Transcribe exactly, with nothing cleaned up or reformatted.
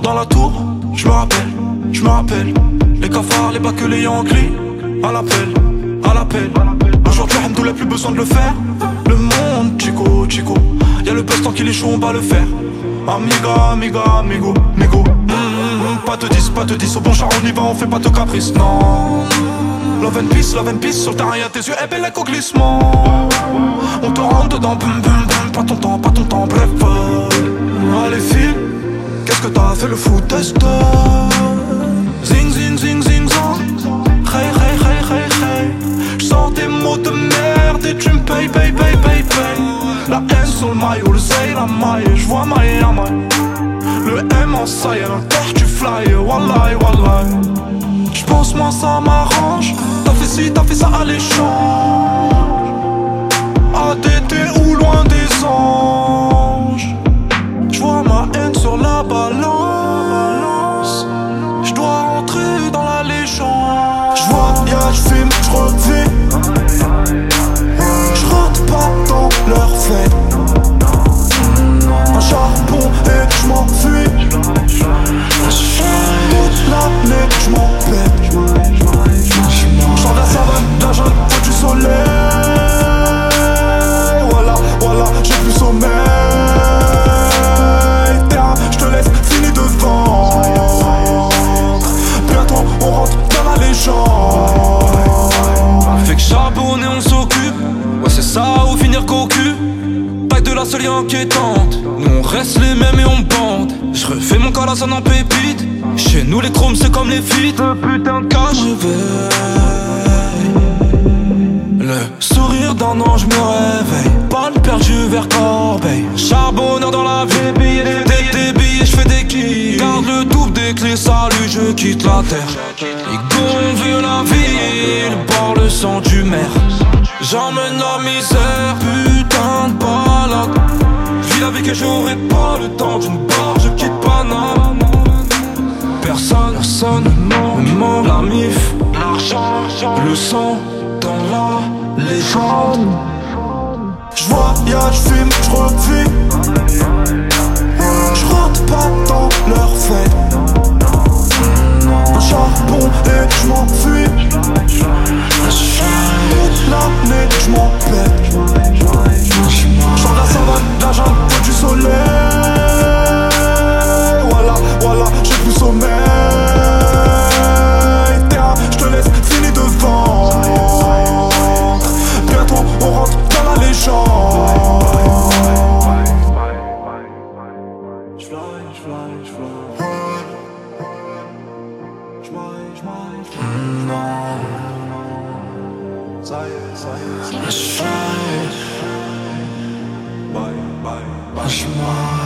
dans la tour, je me rappelle, je me rappelle. Les cafards, les bacs, les Yankees, à l'appel, à l'appel. Aujourd'hui, Hamdoullah, plus besoin de le faire. Le monde, chico, chico. Y'a le buzz tant qu'il est chaud, on va le faire. Amiga, amiga, amigo, amigo. Mmh, pas de dix, pas de dix. Au bon char, on y va, on fait pas de caprice, non. Love and peace, love and peace. Sur le terrain, y'a tes yeux, et belle au glissement. On te rentre dedans, bum bum bum. Pas ton temps, pas ton temps, bref. Allez, file. Qu'est-ce que t'as fait le foot test? Zing, zing, zing, zing, zang. Hey, hey, hey, hey, hey. J'sors des mots de merde et tu me payes, payes, payes, payes, payes. La haine sur le maillot, le zay, la maille. J'vois maille à maille. Le M en saille, l'inter tu fly. Wallahi, wallahi. J'pense moi ça m'arrange. T'as fait ci, t'as fait ça à l'échange. A D T ou loin des anges. J'vois ma haine sur la balance. J'dois rentrer dans la légende. J'voyage, j'fume, j'revis. J'rentre pas dans leur fête. Un charbon et j'm'enfuis. Toute l'année j'm'en pète. J'sors de la savane, de la jungle, faut du soleil. Voilà, voilà, j'ai plus sommeil. Terrain, j'te laisse, fini de vendre. Bientôt on rentre dans la légende. Fait que charbonner on s'occupe. Ouais c'est ça ou finir cocu. Pas que de la seule inquiétante. Nous on reste les mêmes et on bande. Je refais mon corps là ça n'en pépite. Chez nous les chromes c'est comme les feats. Putain de cash. Le sourire d'un ange me réveille. Balle perdue vers Corbeil. Charbonneur dans la vie. Des, des billets j'fais des kills. Garde le double des clés, salut je quitte la terre. Ils gonflent la ville, boire le sang du maire. J'emmène la misère, putain de balade. J'vis la vie que j'aurai pas le temps d'une barre, je quitte Paname. Personne, personne ne manque la mif, l'argent, le sang dans la légende. J'voyage, j'fume, j'revis. J'rentre pas dans leur fête. Un charbon et j'm'enfuis. Toute l'année j'm'en pète. J'sors de la savane, de la jungle, faut du soleil. Voilà, voilà, j'ai plus sommeil. Terrain, j'te laisse, fini de vendre. Bientôt on rentre dans la légende. J'fly, j'fly, j'fly. J'fly, j'fly, j'fly. Non. Ça y est, ça y est, ça y est. Bye, bye, bye.